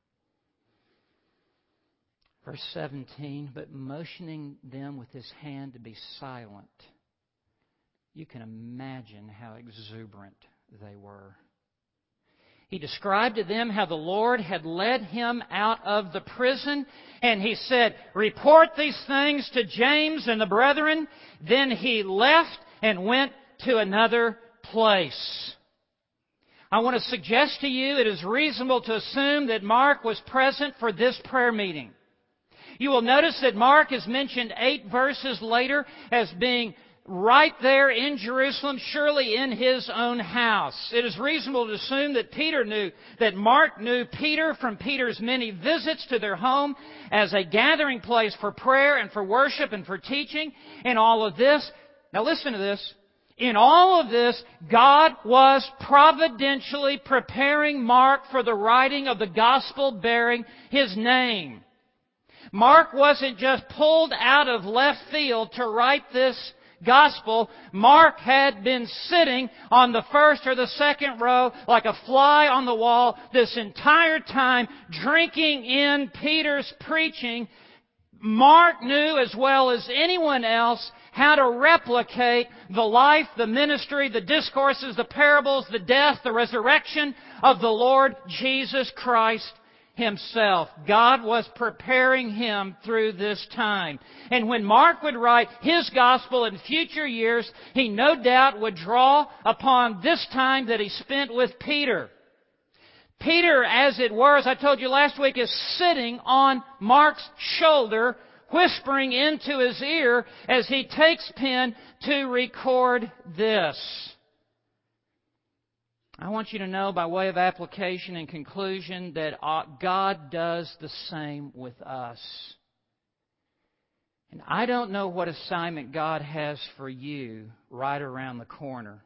Verse 17, but motioning them with his hand to be silent. You can imagine how exuberant they were. He described to them how the Lord had led him out of the prison, and he said, "Report these things to James and the brethren." Then he left and went to another place. I want to suggest to you it is reasonable to assume that Mark was present for this prayer meeting. You will notice that Mark is mentioned 8 verses later as being right there in Jerusalem, surely in his own house. It is reasonable to assume that Mark knew Peter from Peter's many visits to their home as a gathering place for prayer and for worship and for teaching and all of this. Now listen to this. In all of this, God was providentially preparing Mark for the writing of the gospel bearing his name. Mark wasn't just pulled out of left field to write this gospel. Mark had been sitting on the first or the second row like a fly on the wall this entire time, drinking in Peter's preaching. Mark knew as well as anyone else how to replicate the life, the ministry, the discourses, the parables, the death, the resurrection of the Lord Jesus Christ Himself. God was preparing him through this time. And when Mark would write his gospel in future years, he no doubt would draw upon this time that he spent with Peter. Peter, as it were, as I told you last week, is sitting on Mark's shoulder, whispering into his ear as he takes pen to record this. I want you to know by way of application and conclusion that God does the same with us. And I don't know what assignment God has for you right around the corner.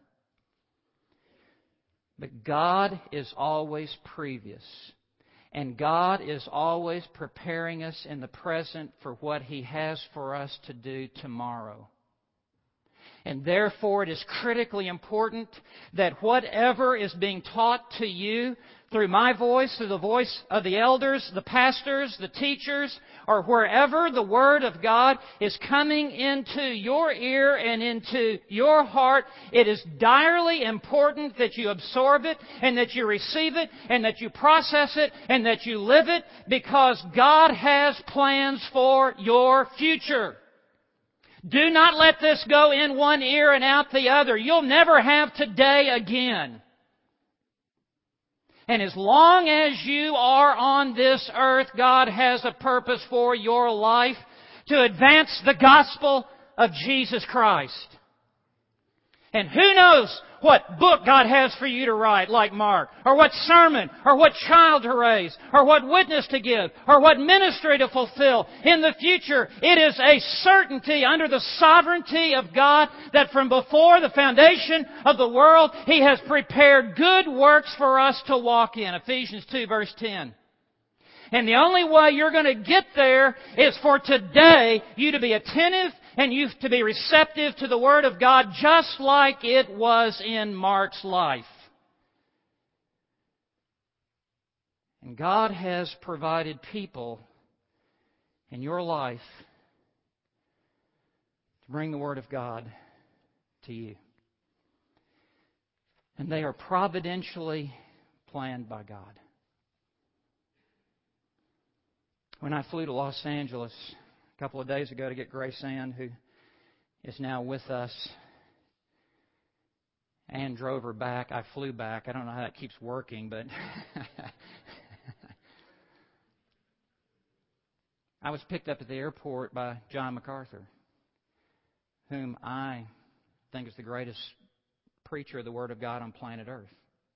But God is always previous. And God is always preparing us in the present for what He has for us to do tomorrow. And therefore, it is critically important that whatever is being taught to you through my voice, through the voice of the elders, the pastors, the teachers, or wherever the Word of God is coming into your ear and into your heart, it is direly important that you absorb it and that you receive it and that you process it and that you live it, because God has plans for your future. Do not let this go in one ear and out the other. You'll never have today again. And as long as you are on this earth, God has a purpose for your life to advance the gospel of Jesus Christ. And who knows what book God has for you to write, like Mark, or what sermon, or what child to raise, or what witness to give, or what ministry to fulfill. In the future, it is a certainty under the sovereignty of God that from before the foundation of the world, He has prepared good works for us to walk in. Ephesians 2, verse 10. And the only way you're going to get there is for today you to be attentive and you to be receptive to the Word of God, just like it was in Mark's life. And God has provided people in your life to bring the Word of God to you. And they are providentially planned by God. When I flew to Los Angeles a couple of days ago to get Grace Ann, who is now with us, Ann drove her back. I flew back. I don't know how that keeps working, but I was picked up at the airport by John MacArthur, whom I think is the greatest preacher of the Word of God on planet Earth.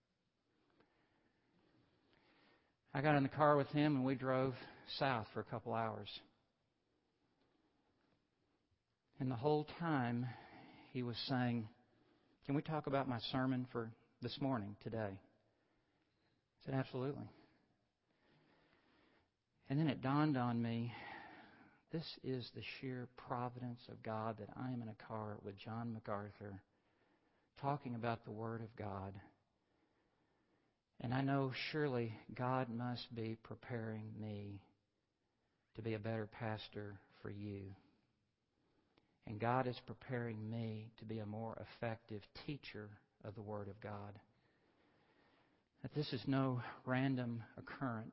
I got in the car with him and we drove south for a couple hours. And the whole time he was saying, "Can we talk about my sermon for this morning, today?" I said, "Absolutely." And then it dawned on me, this is the sheer providence of God that I am in a car with John MacArthur talking about the Word of God. And I know surely God must be preparing me to be a better pastor for you. And God is preparing me to be a more effective teacher of the Word of God. That this is no random occurrence.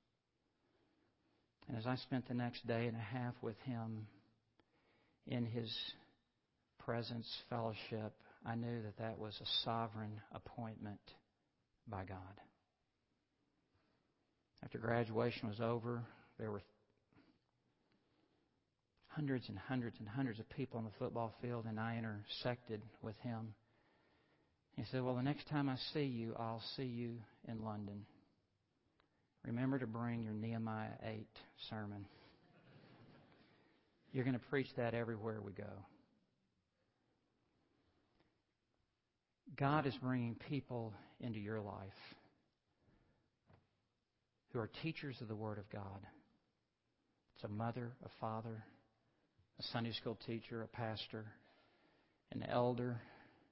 And as I spent the next day and a half with him in his presence, fellowship, I knew that that was a sovereign appointment by God. After graduation was over, there were hundreds and hundreds and hundreds of people on the football field, and I intersected with him. He said, "Well, the next time I see you, I'll see you in London. Remember to bring your Nehemiah 8 sermon. You're going to preach that everywhere we go." God is bringing people into your life who are teachers of the Word of God. It's a mother, a father, a Sunday school teacher, a pastor, an elder,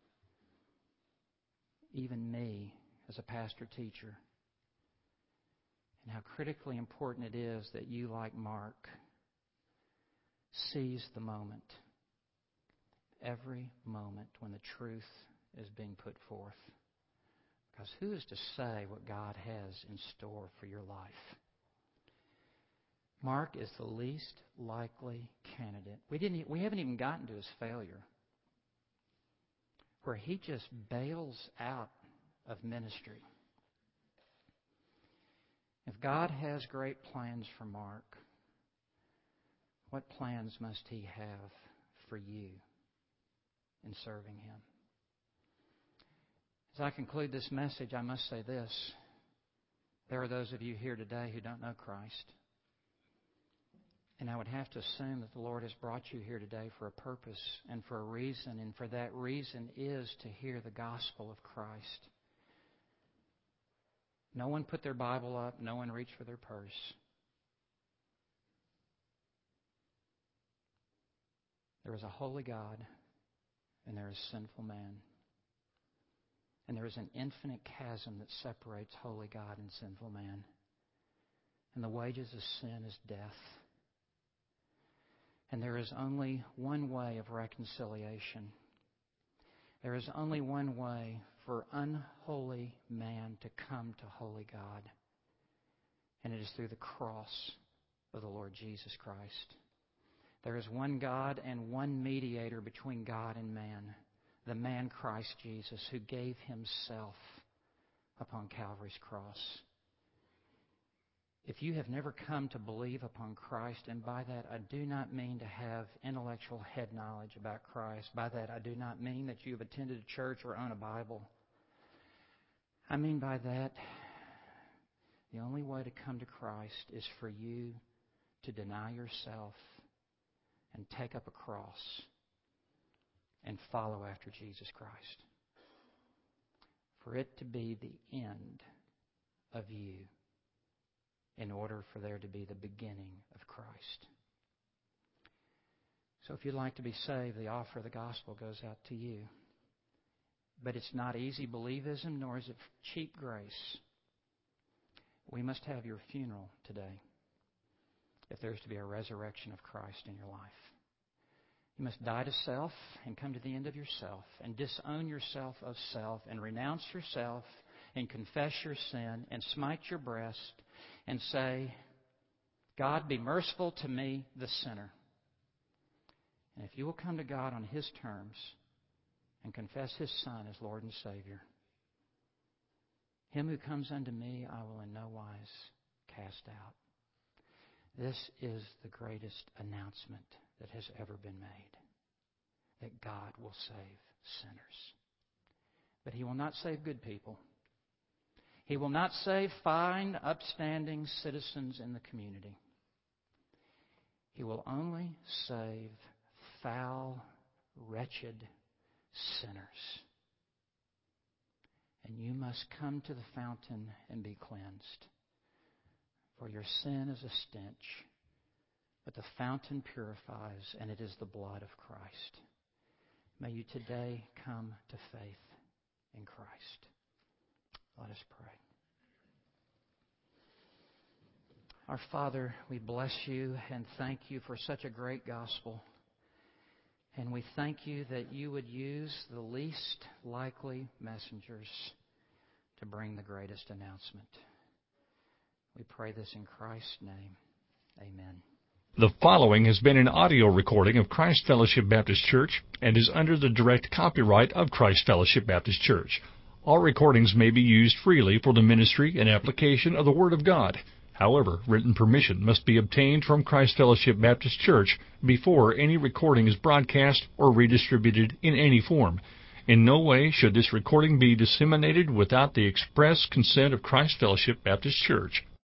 even me as a pastor-teacher. And how critically important it is that you, like Mark, seize the moment, every moment when the truth is being put forth. Because who is to say what God has in store for your life? Mark is the least likely candidate. We haven't even gotten to his failure, where he just bails out of ministry. If God has great plans for Mark, what plans must He have for you in serving Him? As I conclude this message, I must say this. There are those of you here today who don't know Christ. And I would have to assume that the Lord has brought you here today for a purpose and for a reason. And for that reason is to hear the gospel of Christ. No one put their Bible up. No one reached for their purse. There is a holy God, and there is sinful man. And there is an infinite chasm that separates holy God and sinful man. And the wages of sin is death. And there is only one way of reconciliation. There is only one way for unholy man to come to holy God. And it is through the cross of the Lord Jesus Christ. There is one God and one mediator between God and man, the man Christ Jesus, who gave Himself upon Calvary's cross. If you have never come to believe upon Christ, and by that I do not mean to have intellectual head knowledge about Christ. By that I do not mean that you have attended a church or own a Bible. I mean by that, the only way to come to Christ is for you to deny yourself and take up a cross and follow after Jesus Christ. For it to be the end of you, in order for there to be the beginning of Christ. So if you'd like to be saved, the offer of the gospel goes out to you. But it's not easy believism, nor is it cheap grace. We must have your funeral today if there's to be a resurrection of Christ in your life. You must die to self and come to the end of yourself and disown yourself of self and renounce yourself and confess your sin and smite your breast and say, God, be merciful to me, the sinner. And if you will come to God on His terms and confess His Son as Lord and Savior, Him who comes unto me I will in no wise cast out. This is the greatest announcement that has ever been made, that God will save sinners. But He will not save good people. He will not save fine, upstanding citizens in the community. He will only save foul, wretched sinners. And you must come to the fountain and be cleansed. For your sin is a stench, but the fountain purifies, and it is the blood of Christ. May you today come to faith in Christ. Let us pray. Our Father, we bless you and thank you for such a great gospel. And we thank you that you would use the least likely messengers to bring the greatest announcement. We pray this in Christ's name. Amen. The following has been an audio recording of Christ Fellowship Baptist Church and is under the direct copyright of Christ Fellowship Baptist Church. All recordings may be used freely for the ministry and application of the Word of God. However, written permission must be obtained from Christ Fellowship Baptist Church before any recording is broadcast or redistributed in any form. In no way should this recording be disseminated without the express consent of Christ Fellowship Baptist Church.